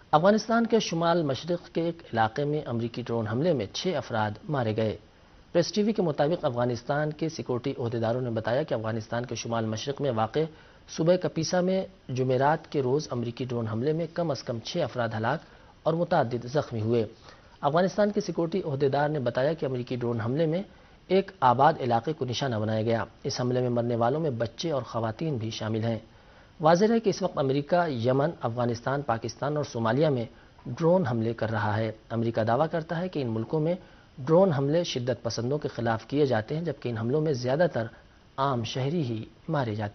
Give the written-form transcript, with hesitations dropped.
अफगानिस्तान के शुमाल मशरिक़ के एक इलाके में अमरीकी ड्रोन हमले में 6 अफराद मारे गए। प्रेस टीवी के मुताबिक अफगानिस्तान के सिक्योरिटी ओहदेदारों ने बताया कि अफगानिस्तान के शुमाल मशरिक़ में वाक़ सूबह कपीसा में जुमेरात के रोज़ अमरीकी ड्रोन हमले में कम अज़ कम 6 अफराद हलाक और मुतअद्दिद ज़ख्मी हुए। अफगानिस्तान के सिक्योरिटी ओहदेदार ने बताया कि अमरीकी ड्रोन हमले में एक आबाद इलाके को निशाना बनाया गया। इस हमले में मरने वालों में बच्चे और ख़वातीन भी शामिल हैं। वाज़ेह है कि इस वक्त अमेरिका यमन, अफगानिस्तान, पाकिस्तान और सोमालिया में ड्रोन हमले कर रहा है। अमेरिका दावा करता है कि इन मुल्कों में ड्रोन हमले शिद्दत पसंदों के खिलाफ किए जाते हैं, जबकि इन हमलों में ज़्यादातर आम शहरी ही मारे जाते हैं।